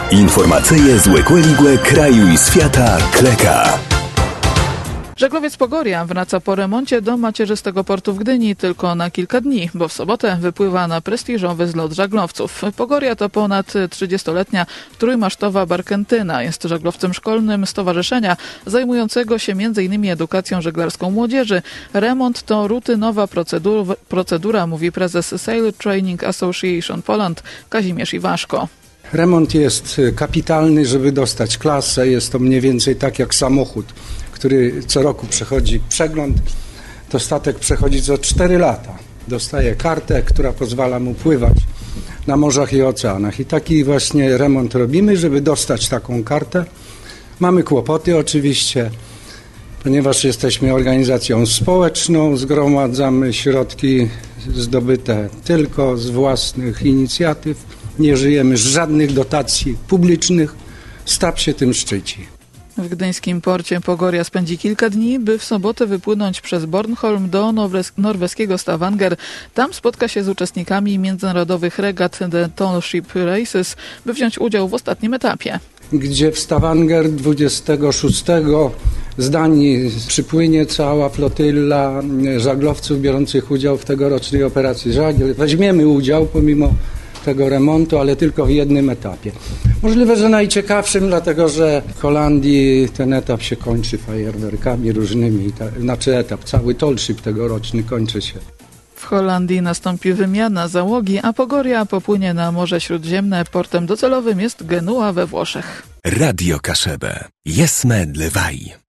Informacyje z Łekłe kraju i świata kleka. Żaglowiec Pogoria wraca po remoncie do macierzystego portu w Gdyni tylko na kilka dni, bo w sobotę wypływa na prestiżowy zlot żaglowców. Pogoria to ponad 30-letnia trójmasztowa barkentyna. Jest żaglowcem szkolnym stowarzyszenia zajmującego się m.in. edukacją żeglarską młodzieży. Remont to rutynowa procedura, mówi prezes Sail Training Association Poland Kazimierz Iwaszko. Remont jest kapitalny, żeby dostać klasę. Jest to mniej więcej tak jak samochód, który co roku przechodzi przegląd. To statek przechodzi co 4 lata. Dostaje kartę, która pozwala mu pływać na morzach i oceanach. I taki właśnie remont robimy, żeby dostać taką kartę. Mamy kłopoty oczywiście, ponieważ jesteśmy organizacją społeczną, zgromadzamy środki zdobyte tylko z własnych inicjatyw. Nie żyjemy z żadnych dotacji publicznych. Stab się tym szczyci. W gdyńskim porcie Pogoria spędzi kilka dni, by w sobotę wypłynąć przez Bornholm do norweskiego Stavanger. Tam spotka się z uczestnikami międzynarodowych regat The Tall Ship Races, by wziąć udział w ostatnim etapie. Gdzie w Stavanger 26 z Danii przypłynie cała flotylla żaglowców biorących udział w tegorocznej operacji Żagiel. Weźmiemy udział pomimo tego remontu, ale tylko w jednym etapie. Możliwe, że najciekawszym, dlatego że w Holandii ten etap się kończy fajerwerkami różnymi, etap, cały tallship tegoroczny kończy się. W Holandii nastąpi wymiana załogi, a Pogoria popłynie na Morze Śródziemne. Portem docelowym jest Genua we Włoszech. Radio Kaszebę. Jesme dlewaj.